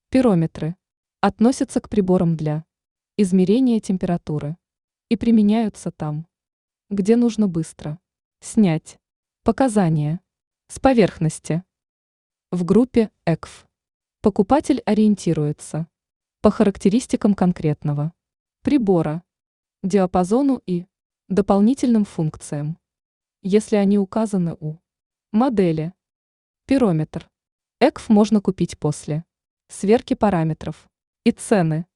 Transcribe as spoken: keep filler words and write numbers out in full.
Пирометры относятся к приборам для измерения температуры и применяются там, где нужно быстро снять показания с поверхности. В группе и си эф покупатель ориентируется по характеристикам конкретного прибора, диапазону и дополнительным функциям, если они указаны у модели. Пирометр и си эф можно купить после сверки параметров и цены.